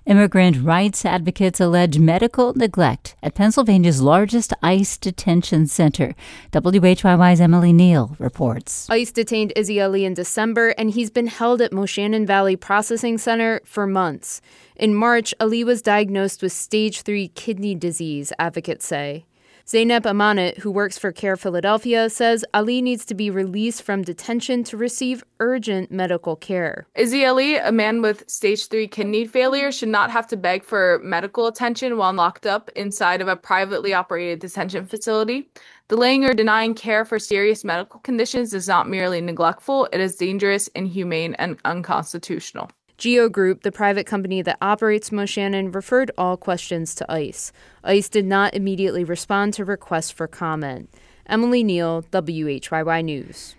Immigrant rights advocates allege medical neglect at Pennsylvania's largest ICE detention center. WHYY's Emily Neal reports. ICE detained Izzy Ali in December, and he's been held at Moshannon Valley Processing Center for months. In March, Ali was diagnosed with stage 3 kidney disease, advocates say. Zainab Amanat, who works for Care Philadelphia, says Ali needs to be released from detention to receive urgent medical care. Izzy Ali, a man with stage 3 kidney failure, should not have to beg for medical attention while locked up inside of a privately operated detention facility. Delaying or denying care for serious medical conditions is not merely neglectful, it is dangerous, inhumane, and unconstitutional. Geo Group, the private company that operates Moshannon, referred all questions to ICE. ICE did not immediately respond to requests for comment. Emily Neal, WHYY News.